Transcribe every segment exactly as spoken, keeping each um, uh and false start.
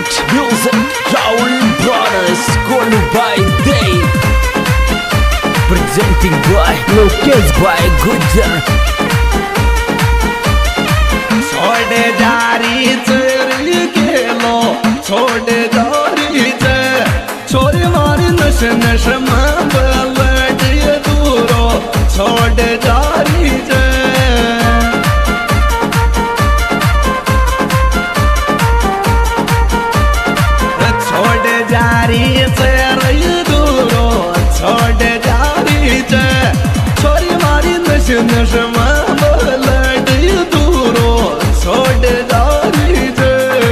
Sweet music, Raul Brothers, called by Dave. Presenting by Lokesh by Gujar. छोड़ जारी चोरी गेलो छोड़ जारी चे छोरी मारी नश नश में बलट दूरो छोड़ जारी चे छोड़ जारी चे रही दूरो छोड़ जारी चे छोरी मारी नश नश में बलट दूरो छोड़ जारी चे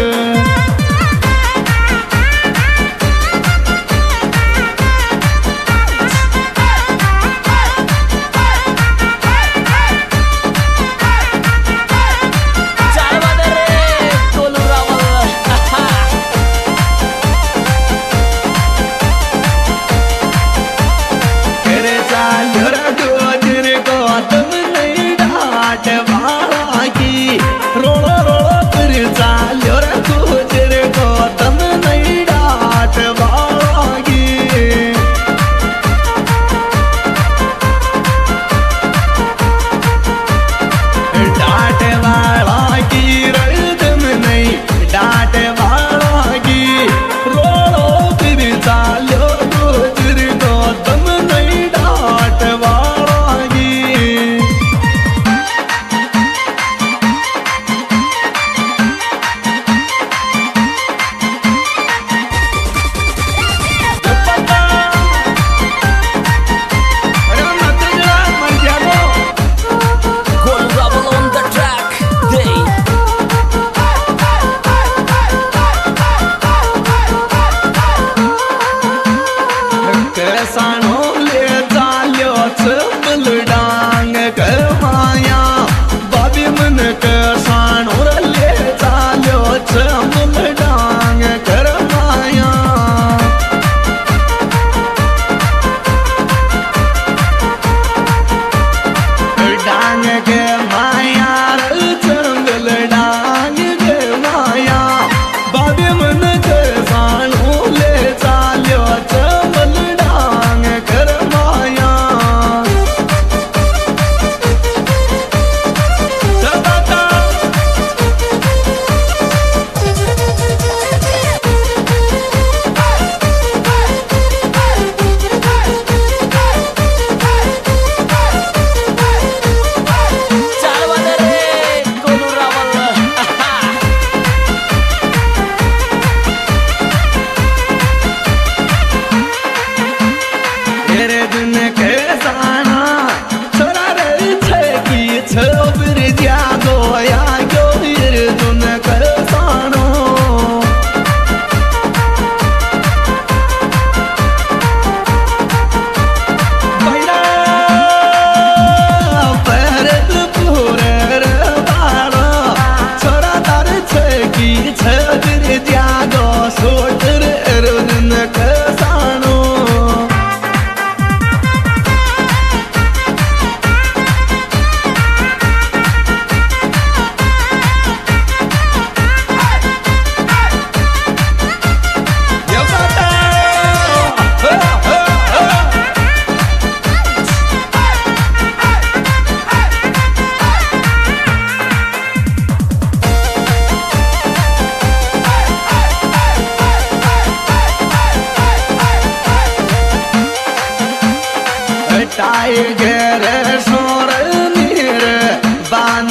टाइगर सोर नीर बान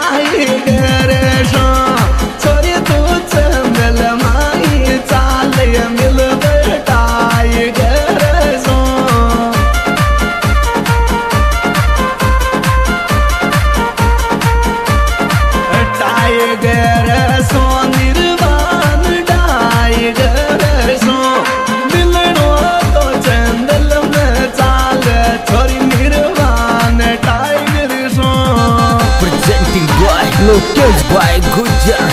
टाइगर सो छोरी तू चंदल माई चाल मिल टाइगर सो टाइगर सो निर्वाण टाइगर सो मिलनो तो चंदल में चाल छोरी निर्वाण टाइगर सो Presenting by Lokesh by Gujar.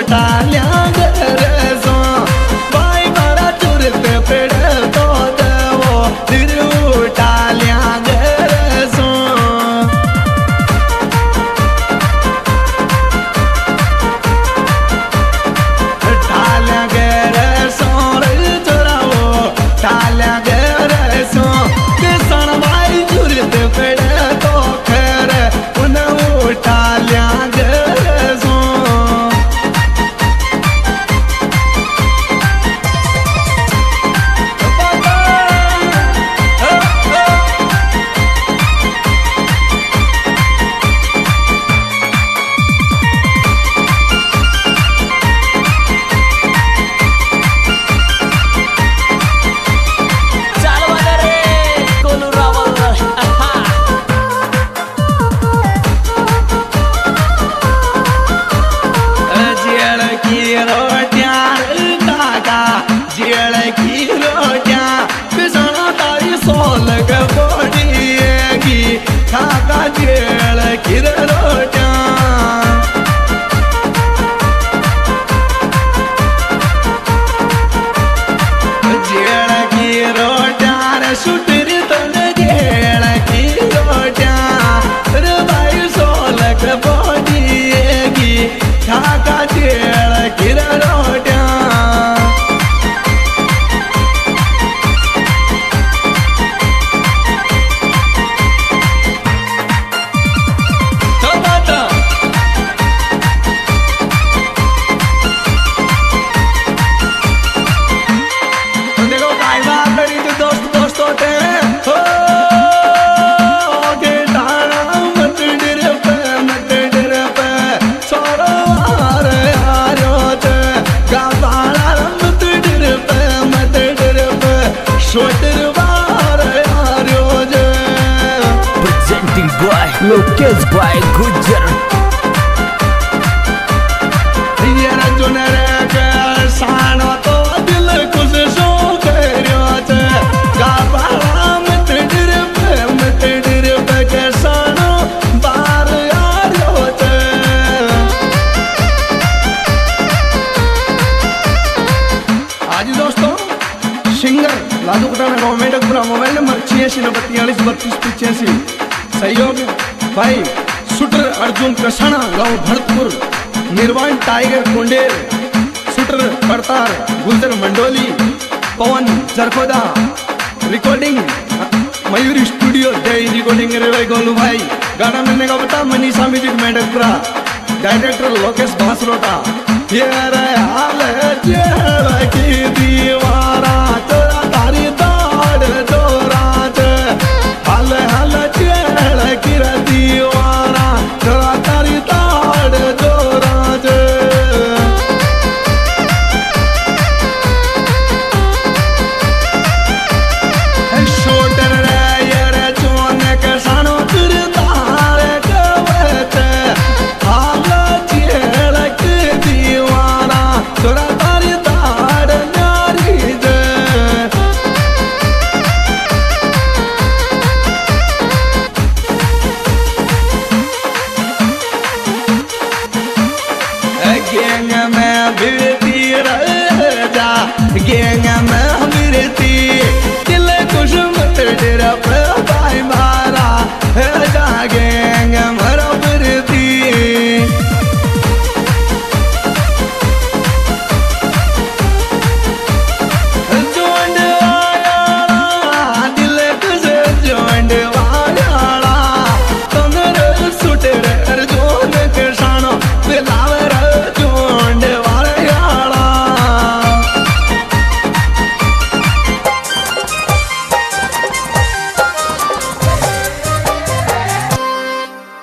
डाल्या घर सो भाई मारा तुरत पेड़ तो देवो दिल डाल्या घर सो डाल्या घर सो चोरावो डाल्या घर सो किसान भाई तुरत पेड़ तो खैर उन्हें डाल्या घर सो चालू आहे रे कोलू रावल जेल की रोटियां काका जेल की रोटियां बिसना तारी सोल के बोड़ीगी काका जेल की रोटियां जेल की रोटियां रे सुटर तन जेल की रोटियां रे भाई सोल के बोड़ीगी काका जेल की रोटियां तो बात तो देखो काय बात करी तो दोस्त दोस्त होते हैं हो के डाना मत डर पे मत डर पे छोरो आरे आरो ते गाबाला मत डर पे मत डर पे शोटर बार आरो जे presenting by Lokesh by Gujar ये रंजन रे के सानो तो दिल खुश सो करियो ते गाबाला मत डर पे मत डर पे के सानो बार आरो ते आज दोस्तों सिंगर लादू कटाना गवर्नमेंट पूरा मोबाइल नंबर छियासी नब्बे तियालीस बत्तीस पिचासी सहयोग भाई शूटर अर्जुन कसाना गांव Bharatpur Nirwan tiger Kunder shooter Kartar Gulzar Mandoli Pawan Jarkhoda recording Mayuri studio Jai recording रे भाई गोलू भाई गाना मैंने का बता मनीषा म्यूजिक मेडकपुरा डायरेक्टर लोकेश भासरोटा ये रे हाल जेल की दीवारा तोरा तारी दाड़ जोरात हाल हाल जेल की दीवारा तोरा तारी दाड़ जोरात शोटर रे ये रे चोन के सानो तुर तारे कवत हाल जेल की दीवारा तोरा तारी दाड़ नारी दे गैंग में भीड़